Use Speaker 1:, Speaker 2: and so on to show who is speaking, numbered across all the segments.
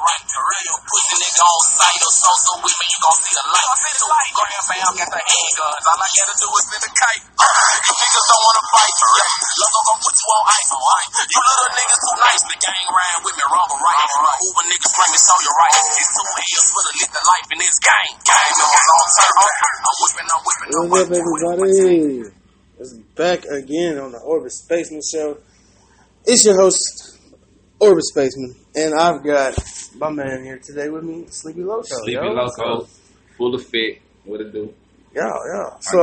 Speaker 1: right. Real pussy nigga on sight or so with me, you gon' see the light. Grand fam got the handguns, all I gotta do is spin the kite. You niggas don't wanna fight, Loco gon' put you on ice. You little niggas too nice, the gang riding with me wrong or right. Uber niggas screaming, so you're right. It's 2 L's for the live the life in this game. Gang members on turn. I'm whipping.
Speaker 2: What's up, everybody? It's back again on the Orbit Spaceman Show. It's your host, Orbit Spaceman, and I've got my man here today with me, Sleepy Loco.
Speaker 3: Sleepy Loco, full of fit. What it do?
Speaker 2: Yeah. So,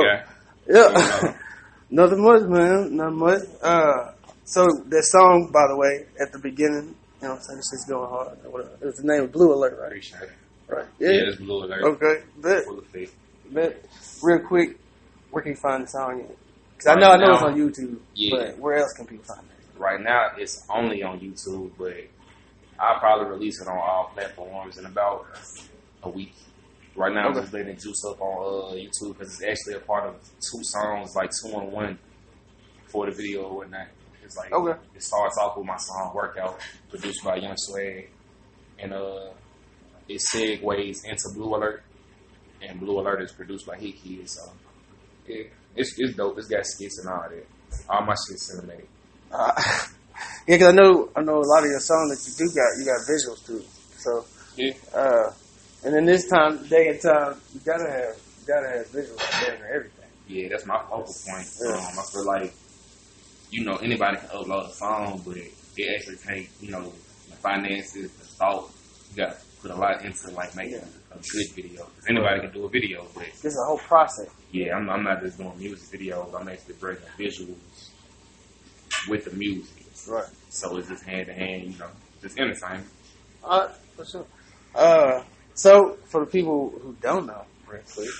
Speaker 2: nothing much, man. Nothing much. So that song, by the way, at the beginning, you know what I'm saying? This shit's going hard. It was the name of Blue Alert, right?
Speaker 3: Appreciate it.
Speaker 2: Right.
Speaker 3: Yeah, it's Blue Alert.
Speaker 2: Okay.
Speaker 3: Full of fit.
Speaker 2: Real quick, where can you find the song at? Because I know it's on YouTube, but where else can people find it?
Speaker 3: Right now, it's only on YouTube, but I'll probably release it on all platforms in about a week. Right now, I'm just letting it juice up on YouTube because it's actually a part of 2 songs, like 2 in 1 for the video or whatnot. It's like it starts off with my song "Workout," produced by Young Swag, and it segues into Blue Alert, and Blue Alert is produced by Hit Kid. So yeah, it's dope. It's got skits and all that. All my shit's cinematic.
Speaker 2: Yeah, because I know a lot of your songs that you got visuals too. So
Speaker 3: yeah.
Speaker 2: And then this day and time, you gotta have visuals there and everything.
Speaker 3: Yeah, that's my focal point. I feel like, anybody can upload a song, but it actually takes, the finances, the thought. You gotta put a lot into making a good video. Because anybody can do a video, but
Speaker 2: it's a whole process.
Speaker 3: Yeah, I'm not just doing music videos. I'm actually bringing visuals with the music.
Speaker 2: Right.
Speaker 3: So it's just hand to hand, just entertainment.
Speaker 2: For sure. So for the people who don't know, real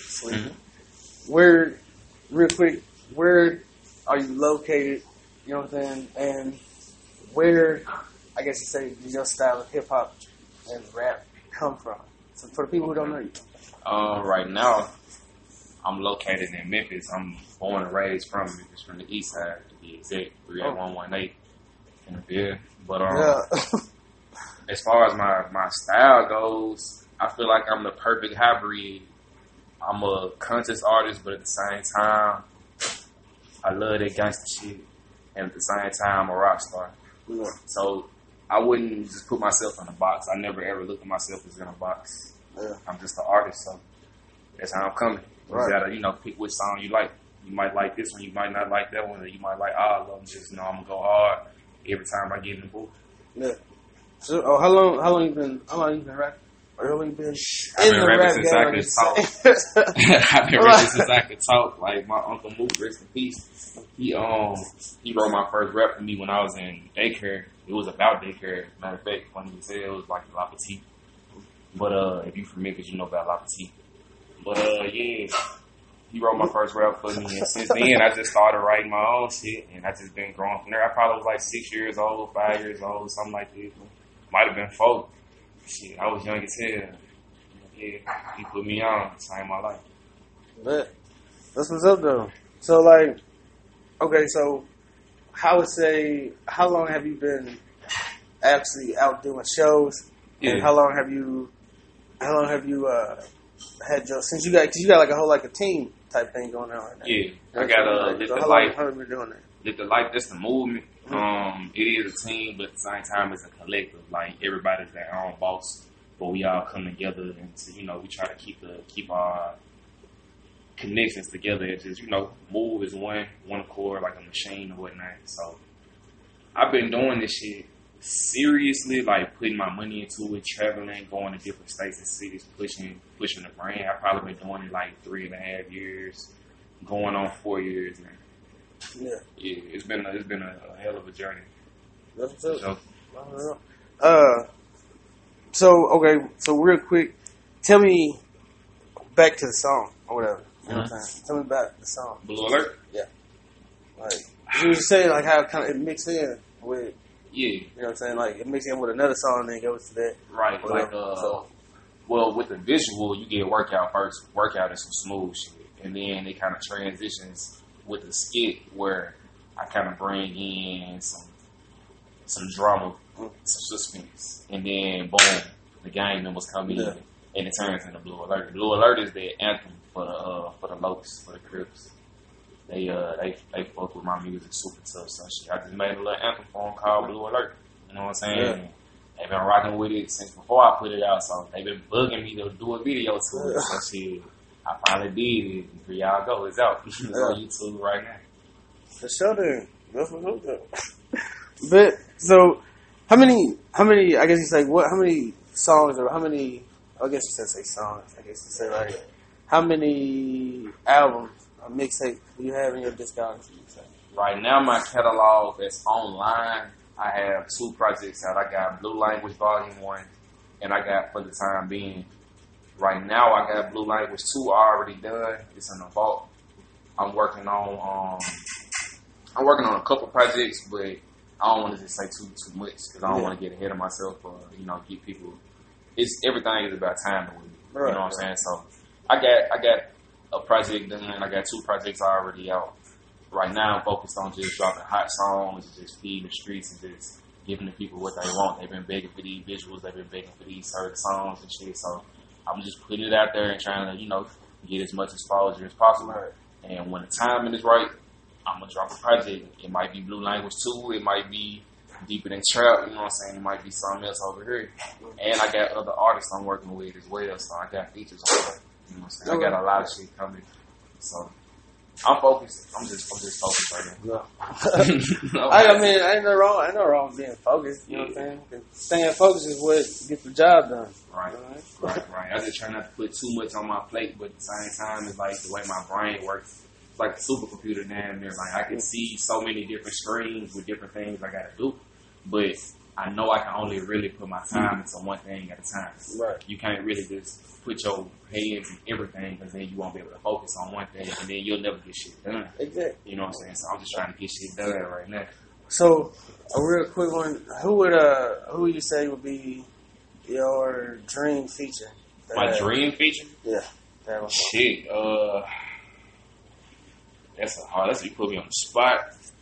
Speaker 2: quick, where are you located? You know what I'm saying? And where, I guess you say, your style of hip hop and rap come from? So for the people who don't know you.
Speaker 3: Right now, I'm located in Memphis. I'm born and raised from Memphis, from the east side, to be exact, 38118. Yeah, but as far as my style goes, I feel like I'm the perfect hybrid. I'm a conscious artist, but at the same time, I love that gangster shit, and at the same time, I'm a rock star.
Speaker 2: Yeah.
Speaker 3: So I wouldn't just put myself in a box. I never ever look at myself as in a box.
Speaker 2: Yeah.
Speaker 3: I'm just an artist, so that's how I'm coming. You gotta, pick which song you like. You might like this one, you might not like that one, or you might like all of them. Just I'm gonna go hard every time I get in the booth.
Speaker 2: Yeah. So, how long you been rapping? Or how long you been
Speaker 3: I've been rapping since I could talk. I've been rapping since I could talk. Like my Uncle Mook, rest in peace. He wrote my first rap for me when I was in daycare. It was about daycare. Matter of fact, funny to say, it was like La Petite. But if you from Memphis, you know about La Petite. But yeah, he wrote my first rap for me, and since then I just started writing my own shit, and I just been growing from there. I probably was like 6 years old, 5 years old, something like that. Might have been 4. Shit, I was young as hell. Yeah, he put me on to change my life.
Speaker 2: But that's what's up though. So so how long have you been actually out doing shows? Yeah. And how long have you had since you got like a whole a team type thing going on right now?
Speaker 3: Yeah, I got Lit the Light.
Speaker 2: How long have you been doing that?
Speaker 3: Lit the Light, that's the movement. It is a team, but at the same time, it's a collective. Like everybody's their own boss, but we all come together, and we try to keep our connections together. It's just move as one accord, like a machine or whatnot. So I've been doing this shit seriously, like putting my money into it, traveling, going to different states and cities, pushing the brand. I've probably been doing it like 3.5 years, going on 4 years now. Yeah, it's been a hell of a journey.
Speaker 2: That's it. So real quick, tell me back to the song or whatever. You know what I'm saying? Tell me about the song.
Speaker 3: Blue Alert.
Speaker 2: Yeah, like you were saying, like how kind of it mixed in with.
Speaker 3: Yeah,
Speaker 2: you know what I'm saying? Like it mixed in with another song, and then goes to that.
Speaker 3: Right, well, with the visual, you get Workout first. Workout is some smooth shit, and then it kind of transitions with the skit where I kind of bring in some drama, some suspense, and then boom, the gang members come in, and it turns into Blue Alert. Blue Alert is the anthem for the Locs, for the Crips. They fuck with my music super tough. So shit, I just made a little anthem for them called Blue Alert. You know what I'm saying?
Speaker 2: Yeah.
Speaker 3: And they've been rocking with it since before I put it out. So they've been bugging me to do a video to it. So shit, I finally did it. And here y'all go. It's out. It's on YouTube right now.
Speaker 2: For sure, then. That's what's up. But so, how many? I guess you say what? How many songs or how many? I guess you said say songs. I guess you say like how many albums or mixtape do you have in your discography?
Speaker 3: Right now, my catalog that's online, I have 2 projects out. I got Blue Language Volume 1, and I got, for the time being, right now I got Blue Language 2 already done. It's in the vault. I'm working on a couple projects, but I don't want to just say too much because I don't want to get ahead of myself or get people. Everything is about timing with me. You know what I'm saying? So I got a project done. I got 2 projects already out. Right now I'm focused on just dropping hot songs, just feeding the streets and just giving the people what they want. They've been begging for these visuals. They've been begging for these certain songs and shit. So I'm just putting it out there and trying to get as much exposure as possible. And when the timing is right, I'm going to drop a project. It might be Blue Language 2. It might be Deeper Than Trap. You know what I'm saying? It might be something else over here. And I got other artists I'm working with as well. So I got features on there. You know what I'm saying? I got a lot of shit coming. So I'm focused. I'm just focused right now.
Speaker 2: Yeah. I mean, ain't no wrong with being focused. You know what I'm saying? Staying focused is what gets the job done.
Speaker 3: Right. I just try not to put too much on my plate, but at the same time, it's like the way my brain works. It's like a supercomputer down there. Like I can see so many different screens with different things I got to do, but I know I can only really put my time into one thing at a time.
Speaker 2: Right.
Speaker 3: You can't really just put your hands in everything because then you won't be able to focus on one thing and then you'll never get shit done.
Speaker 2: Exactly.
Speaker 3: You know what I'm saying? So I'm just trying to get shit done right now.
Speaker 2: So a real quick one, who would you say would be your dream feature?
Speaker 3: My dream feature?
Speaker 2: Yeah. That one.
Speaker 3: Shit. That's a hard. That's you put me on the spot.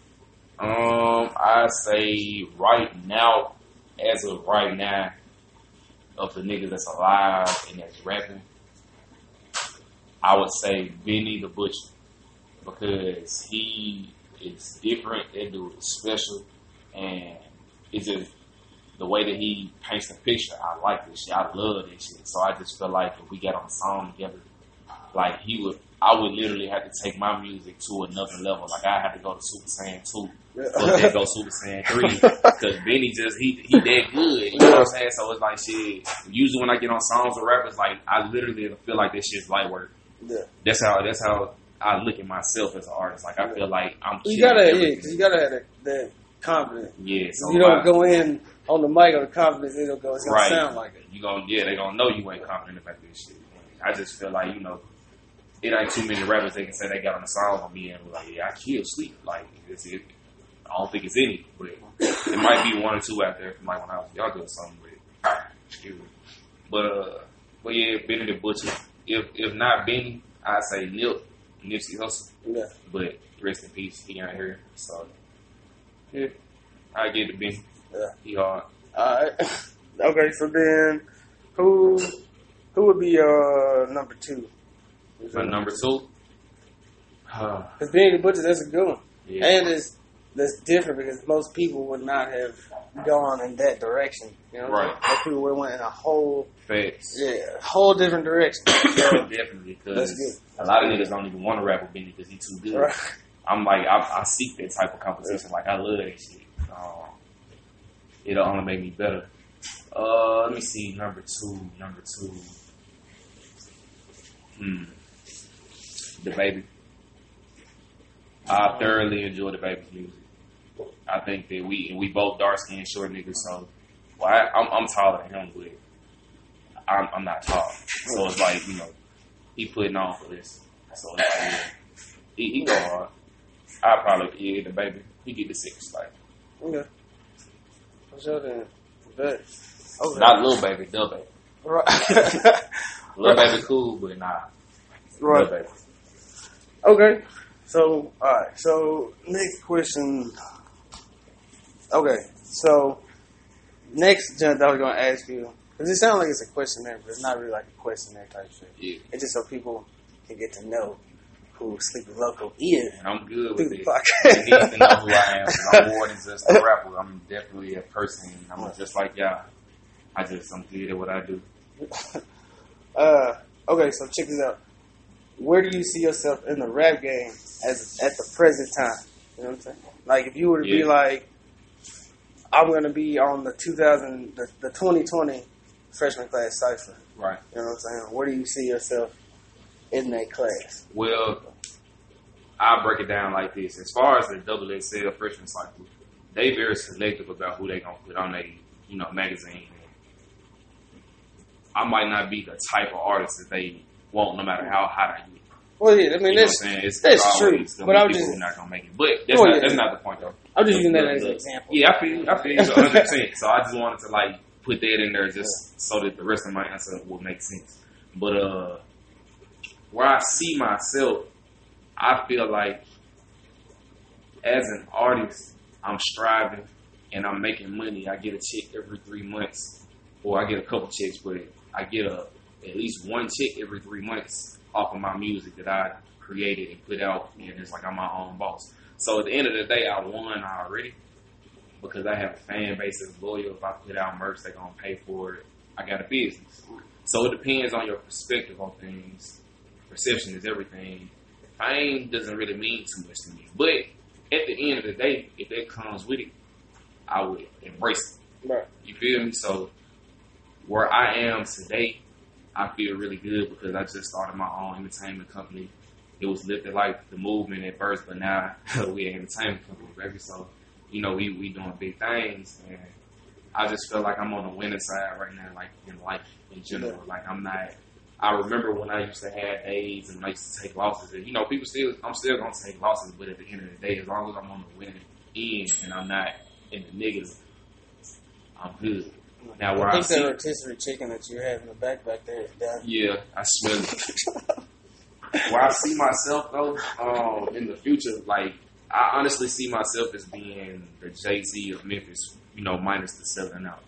Speaker 3: I say right now, as of right now, of the niggas that's alive and that's rapping, I would say Benny the Butcher because he is different. That dude is special, and it's just the way that he paints the picture. I like this shit. I love this shit. So I just feel like if we got on a song together, like I would literally have to take my music to another level. Like I had to go to Super Saiyan 2. But then go Super Saiyan 3. Because Benny he that good. You know what I'm saying? So it's like shit. Usually when I get on songs with rappers, like I literally feel like this shit's light work.
Speaker 2: Yeah.
Speaker 3: That's how I look at myself as an artist. Like I feel like I'm
Speaker 2: you gotta have that confidence.
Speaker 3: Yeah. So
Speaker 2: you don't go in on the mic with confidence, it's gonna sound like it.
Speaker 3: They gonna know you ain't confident about this shit. I just feel like, it ain't too many rappers they can say they got on the song on me and be like, yeah, I kill sleep. Like, I don't think it's any, but it might be 1 or 2 out there from like when I was younger or something. But yeah, Benny the Butcher. If not Benny, I'd say Nipsey Hussle.
Speaker 2: Yeah.
Speaker 3: But rest in peace, he ain't here. So yeah, I get to Benny.
Speaker 2: Yeah.
Speaker 3: He hard.
Speaker 2: Alright. Okay, so then who would be your number 2?
Speaker 3: My number 2?
Speaker 2: Because Benny the Butcher, that's a good one.
Speaker 3: Yeah.
Speaker 2: And that's different because most people would not have gone in that direction. You know,
Speaker 3: right?
Speaker 2: Most people would have went in a whole whole different direction.
Speaker 3: Definitely,
Speaker 2: that's
Speaker 3: because
Speaker 2: good.
Speaker 3: A lot of niggas don't even want to rap with Benny because he's too good.
Speaker 2: Right. I'm
Speaker 3: like, I seek that type of competition. Like, I love that shit. It'll only make me better. Let me see, number two. The Baby. I thoroughly enjoy the Baby's music. I think that we both dark skinned short niggas, so I'm taller than him, but I'm not tall. So it's like, he putting on for this. So it's like, he go hard. I probably the Baby. He get the 6, like.
Speaker 2: Okay. For sure then. But okay.
Speaker 3: Not Lil Baby, the Baby.
Speaker 2: Right.
Speaker 3: Lil Baby cool, but nah.
Speaker 2: Right.
Speaker 3: Lil Baby.
Speaker 2: Okay. So, alright. So, next question. Okay. So, next jump I was going to ask you Because it sounds like it's a questionnaire, but it's not really like a questionnaire type shit.
Speaker 3: Yeah.
Speaker 2: It's just so people can get to know who Sleepy Loco is.
Speaker 3: And I'm good with it. You
Speaker 2: Podcast.
Speaker 3: need to know who I am. I'm more than just a rapper. I'm definitely a person. I'm just like y'all. I'm good at what I do.
Speaker 2: Okay, so check this out. Where do you see yourself in the rap game as at the present time? You know what I'm saying? Like, if you were to be like, I'm going to be on the 2020 freshman class cypher.
Speaker 3: Right.
Speaker 2: You know what I'm saying? Where do you see yourself in that class?
Speaker 3: Well, I'll break it down like this. As far as the XXL freshman cycle, they very selective about who they going to put on their, magazine. I might not be the type of artist that they want, no matter how hot I get.
Speaker 2: Well, yeah, I mean, that's true. But I'm just
Speaker 3: not gonna make it. But that's not the point, though.
Speaker 2: I'm just using that as an example.
Speaker 3: Yeah, I feel you 100%. So I just wanted to put that in there just so that the rest of my answer will make sense. But where I see myself, I feel like as an artist, I'm striving and I'm making money. I get a check every 3 months, or I get a couple checks, but I get at least one check every 3 months off of my music that I created and put out, and it's like I'm my own boss. So at the end of the day, I won already because I have a fan base that's loyal. If I put out merch, they're going to pay for it. I got a business. So it depends on your perspective on things. Perception is everything. Fame doesn't really mean too much to me. But at the end of the day, if that comes with it, I would embrace it.
Speaker 2: Right.
Speaker 3: You feel me? So where I am today, I feel really good because I just started my own entertainment company. It was lifted like the movement at first, but now we're an entertainment company, baby. So, we doing big things, and I just feel like I'm on the winning side right now, like in life in general. Like I'm I remember when I used to have days and I used to take losses, and I'm still gonna take losses, but at the end of the day, as long as I'm on the winning end and I'm not in the negative, I'm good. Now, where
Speaker 2: I think that rotisserie chicken that you have in the back there is done.
Speaker 3: Yeah, I smell it. Where I see myself, though, in the future, I honestly see myself as being the Jay-Z of Memphis, minus the selling out.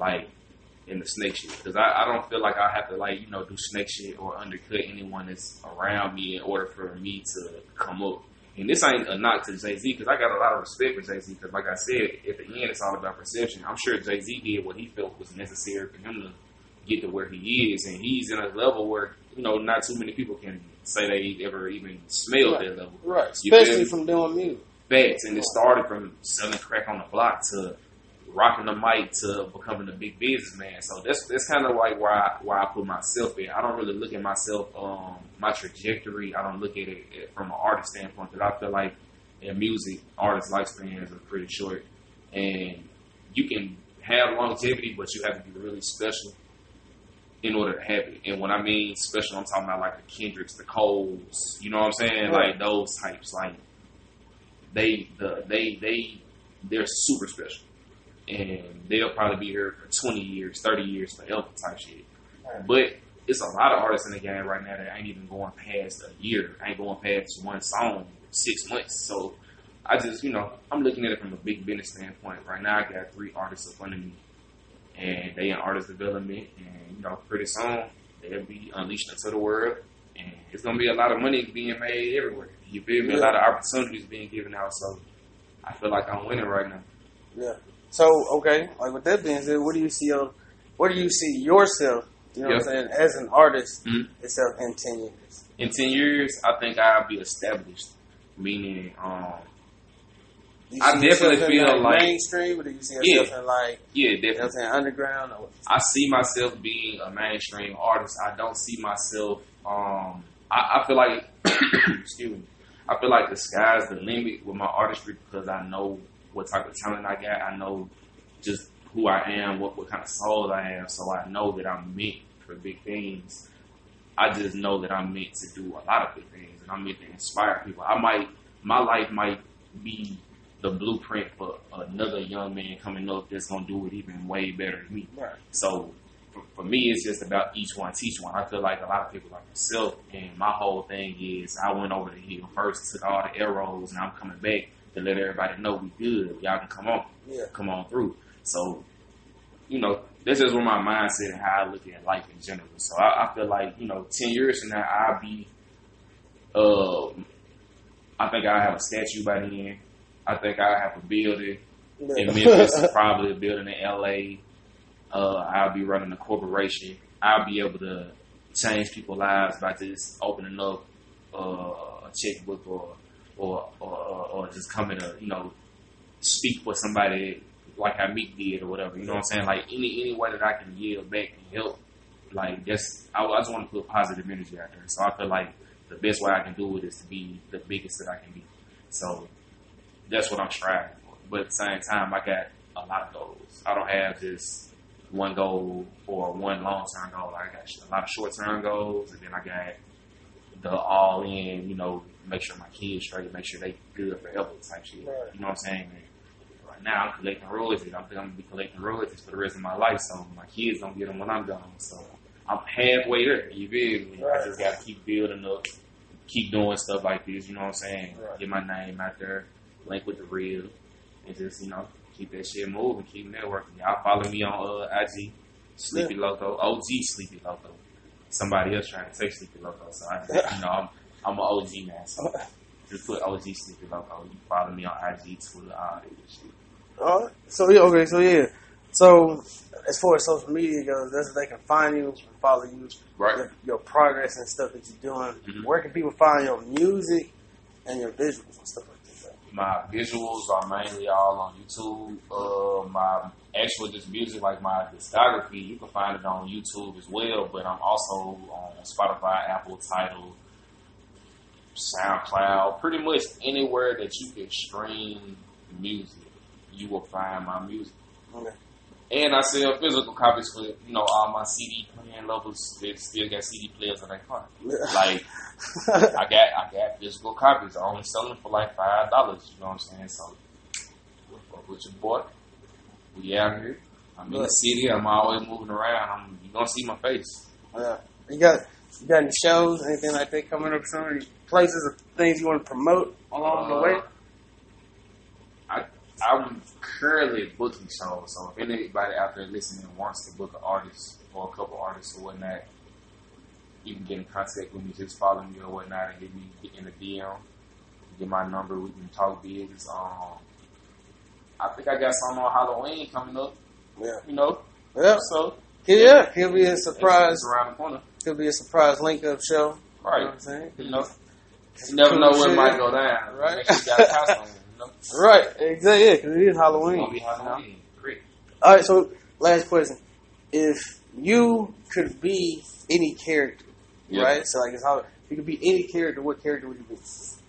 Speaker 3: In the snake shit. Because I don't feel like I have to, do snake shit or undercut anyone that's around me in order for me to come up. And this ain't a knock to Jay-Z, because I got a lot of respect for Jay-Z, because like I said, at the end, it's all about perception. I'm sure Jay-Z did what he felt was necessary for him to get to where he is, and he's in a level where, not too many people can say they ever even smelled that level.
Speaker 2: Right, especially from doing music.
Speaker 3: Facts, and it started from selling crack on the block to rocking the mic to becoming a big businessman. So that's kind of like where I put myself in. I don't really look at myself, my trajectory. I don't look at it from an artist standpoint, because I feel like in music, artists' lifespans are pretty short, and you can have longevity, but you have to be really special in order to have it. And when I mean special, I'm talking about like the Kendricks, the Coles, you know what I'm saying?
Speaker 2: Right.
Speaker 3: Like those types, like they're super special. And they'll probably be here for 20 years, 30 years, forever type shit. Right. But it's a lot of artists in the game right now that ain't even going past a year, ain't going past one song, 6 months. So I just, I'm looking at it from a big business standpoint. Right now I got 3 artists up under me, and they in artist development, and pretty soon they'll be unleashed into the world, and it's going to be a lot of money being made everywhere. You feel me? Yeah. A lot of opportunities being given out, so I feel like I'm winning right now.
Speaker 2: Yeah. So, okay, with that being said, where do you see yourself, what I'm saying, as an artist itself in 10 years?
Speaker 3: In 10 years, I think I'll be established, meaning, I definitely feel like
Speaker 2: mainstream, or do you see yourself in
Speaker 3: definitely.
Speaker 2: You know what I'm saying, underground? Or
Speaker 3: I see myself being a mainstream artist. I don't see myself, I feel like, excuse me, I feel like the sky's the limit with my artistry, because I know what type of talent I got. I know just who I am, what kind of soul I have. So I know that I'm meant for big things. I just know that I'm meant to do a lot of big things, and I'm meant to inspire people. My life might be the blueprint for another young man coming up that's going to do it even way better than me.
Speaker 2: Right.
Speaker 3: So for me, it's just about each one teach one. I feel like a lot of people like myself, and my whole thing is I went over the hill first, took all the arrows, and I'm coming back to let everybody know we good. Y'all can come on.
Speaker 2: Yeah.
Speaker 3: Come on through. So, That's just where my mindset and how I look at life in general. So I feel like, 10 years from now, I'll be, I think I'll have a statue by then. I think I'll have a building in Memphis, probably a building in LA. I'll be running a corporation. I'll be able to change people's lives by just opening up a checkbook or just coming to, speak for somebody like how Meek did or whatever. You know what I'm saying? Like any way that I can give back and help. Like I just want to put positive energy out there. So I feel like the best way I can do it is to be the biggest that I can be. So that's what I'm striving for. But at the same time, I got a lot of goals. I don't have just one goal or one long-term goal. I got a lot of short-term goals, and then I got the all-in, make sure my kids straight, make sure they good forever type shit.
Speaker 2: Right.
Speaker 3: You know what I'm saying? And right now, I'm collecting royalties. I think I'm going to be collecting royalties for the rest of my life, so my kids don't get them when I'm gone. So I'm halfway there. You feel me?
Speaker 2: Right.
Speaker 3: I just got to keep building up, keep doing stuff like this. You know what I'm saying?
Speaker 2: Right.
Speaker 3: Get my name out there, link with the real, and just, keep that shit moving, keep networking. Y'all follow me on IG, Sleepy Loco, OG Sleepy Loco. Somebody else trying to take Sleepy Loco, so I just, I'm an OG now. So just put OG Sleepy Loco. You follow me on IG, Twitter, all that shit.
Speaker 2: So as far as social media goes, that's where they can find you and follow you.
Speaker 3: Right.
Speaker 2: Your progress and stuff that you're doing.
Speaker 3: Mm-hmm.
Speaker 2: Where can people find your music and your visuals and stuff like that?
Speaker 3: My visuals are mainly all on YouTube. My actual just music, like my discography, you can find it on YouTube as well. But I'm also on Spotify, Apple, Tidal, SoundCloud, pretty much anywhere that you can stream music, you will find my music.
Speaker 2: Okay.
Speaker 3: And I sell physical copies for all my CD playing lovers that still got CD players in their car. Like I got physical copies. I only sell them for like $5. You know what I'm saying? So with your boy, we out here. I'm in the city. I'm always moving around. You gonna see my face.
Speaker 2: Yeah. You got any shows, anything like that coming up soon? Any places or things you want to promote along the way?
Speaker 3: I'm currently booking shows, so if anybody out there listening wants to book an artist or a couple artists or whatnot, you can get in contact with me. Just follow me or whatnot and get in the DM. Get my number. We can talk business. I think I got something on Halloween coming up.
Speaker 2: Yeah.
Speaker 3: Yeah. So
Speaker 2: he'll be a surprise.
Speaker 3: It's around the corner.
Speaker 2: He'll be a surprise link up show.
Speaker 3: Right.
Speaker 2: You know what I'm saying?
Speaker 3: You never know when it might go down.
Speaker 2: Right.
Speaker 3: Make sure you got a costume.
Speaker 2: Right, exactly. Yeah, because it is Halloween.
Speaker 3: It's gonna be Halloween. Great.
Speaker 2: All right. So, last question: if you could be any character, right? So, like, if you could be any character, what character would you be?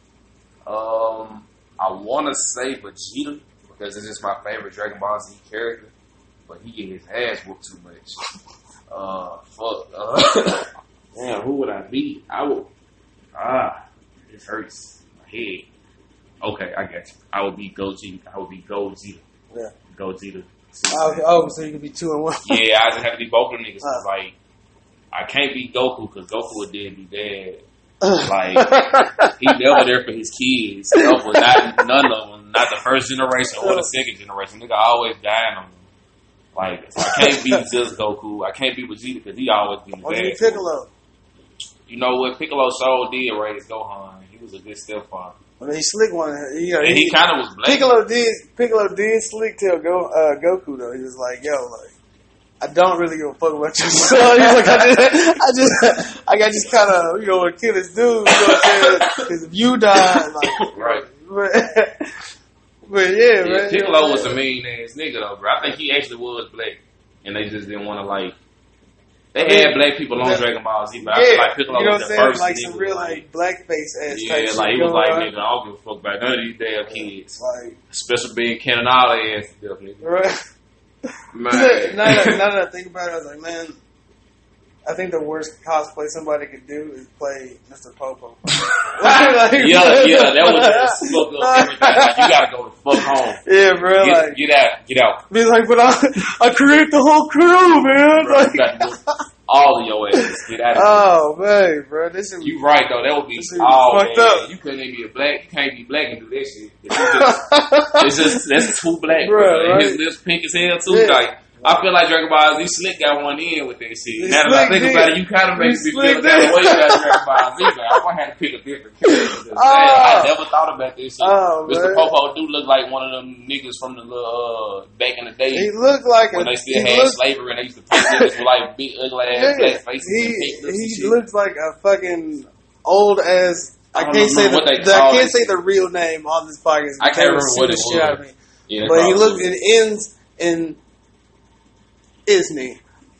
Speaker 3: I want to say Vegeta because it's just my favorite Dragon Ball Z character, but he get his ass whooped too much. Damn, who would I be? I would. This hurts my head. Okay, I got you. I would be Gogeta.
Speaker 2: Yeah.
Speaker 3: Gogeta.
Speaker 2: So you could be 2 and 1.
Speaker 3: Yeah, I just have to be both of them niggas. Cause, like, I can't be Goku because Goku would then be dead. Like, he never there for his kids. None of them. Not the first generation or the second generation. Nigga always dying on them. Like, so I can't be just Goku. I can't be Vegeta because he always be the bad.
Speaker 2: What do you Piccolo?
Speaker 3: You know what? Piccolo sure did raise Gohan. He was a good stepfather.
Speaker 2: I mean, he slick one.
Speaker 3: He kind of was black.
Speaker 2: Piccolo did slick tell Goku though. He was like, "Yo, like, I don't really give a fuck about your son." He's like, I just kind of, want to kill this dude. You know what I'm saying? Because if you die, like,
Speaker 3: right.
Speaker 2: But yeah, man.
Speaker 3: Piccolo was a mean ass nigga though, bro. I think he actually was black, and they just didn't want to like. They had black people on Dragon Ball Z, but I feel like Piccolo was the first
Speaker 2: like
Speaker 3: nigga.
Speaker 2: Some real like blackface ass type shit.
Speaker 3: Like he was like, nigga, I don't give a fuck about none of these damn kids.
Speaker 2: Like,
Speaker 3: especially being canon all their ass to death, nigga.
Speaker 2: Right.
Speaker 3: Man.
Speaker 2: now that I think about it, I was like, man, I think the worst cosplay somebody could do is play Mr. Popo.
Speaker 3: That would just fuck up everything. Like, you gotta go the fuck home.
Speaker 2: Yeah, bro.
Speaker 3: Get out.
Speaker 2: Be like, but I create the whole crew, man.
Speaker 3: Bro, you got to do all of your ass. Get out of here.
Speaker 2: Oh, man, bro.
Speaker 3: You right, though. That would be all fucked up. You couldn't even be you can't be black and do that shit. It's just that's too black, bro. And his lips pink as hell, too.
Speaker 2: Yeah.
Speaker 3: Like, I feel like Dragon Ball Z Slick got one in with that shit. Now that I think about it, you kind of makes me feel that way about Dragon Ball Z. But I might have to pick a different character. I never thought about this shit. Mr. Popo do look like one of them niggas from the back in the day.
Speaker 2: He looked like
Speaker 3: when they still had slavery and they used to paint niggas with like big ugly ass black faces.
Speaker 2: He looks like a fucking old ass. I can't say the real name on this podcast.
Speaker 3: I can't remember what it was.
Speaker 2: Yeah, but he looks. It ends in Isney.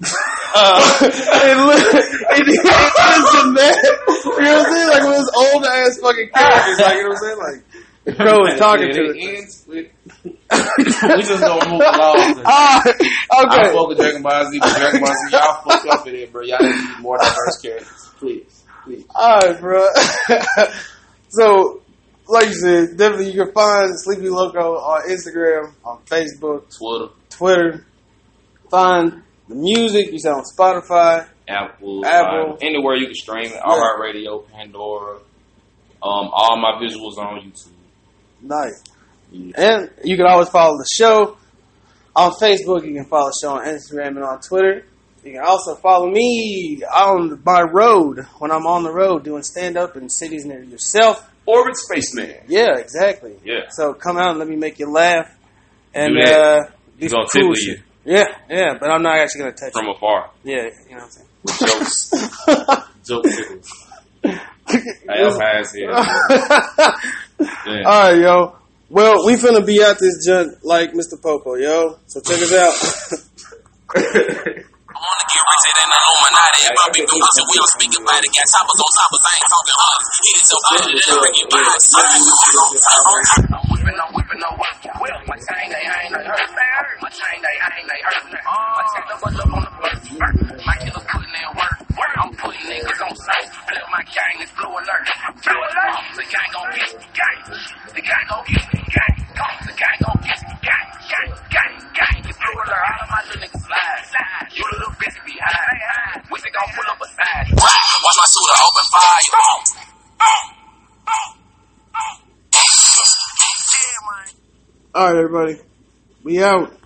Speaker 2: It ends in that. You know what I'm saying? Like with his old ass fucking characters. Like, you know what I'm saying? Like Crow is talking to it. Ends with.
Speaker 3: We just gonna move along. Okay. I fuck with Dragon Ball Z, but Dragon Ball Z, y'all fuck up in it, bro. Y'all need more diverse characters, please.
Speaker 2: Alright, bro. So, like you said, definitely you can find Sleepy Loco on Instagram, on Facebook, Twitter. Find the music. You sound on Spotify,
Speaker 3: Apple, anywhere you can stream it. iHeartRadio, Pandora. All my visuals on YouTube.
Speaker 2: Nice. Yeah. And you can always follow the show on Facebook. You can follow the show on Instagram and on Twitter. You can also follow me on my road when I'm on the road doing stand-up in cities near yourself.
Speaker 3: Orbit Spaceman.
Speaker 2: Yeah, exactly.
Speaker 3: Yeah.
Speaker 2: So come out and let me make you laugh. And
Speaker 3: he's gonna tickle you.
Speaker 2: Yeah, but I'm not actually gonna touch
Speaker 3: from afar.
Speaker 2: Yeah, you know what I'm saying.
Speaker 3: With jokes. Joke tickles. I'll pass here.
Speaker 2: Alright, yo. Well, we finna be out this junk like Mr. Popo, yo. So check us out.
Speaker 1: I wanna get rich and the Illuminati. If I be promotion, we don't speak about it. Got choppers on toppers, I ain't talking hugs. Hit it so good, then bring it back. I'm whipping no work. Well, my chain, they ain't no hurt. My chain, they ain't no hurt. My chain, the bust up on the first. My killer putting in work. I'm putting niggas on sight. Flip my gang is blue alert. Blue alert. The gang gon' get me, gang. The gang gon' get me, gang. The gang gon' get me, gang. Gang. It's blue alert. All of my little niggas slide. You little bitch behind. We think I'll pull up a side. Watch my shooter open fire.
Speaker 2: Alright, everybody. We out.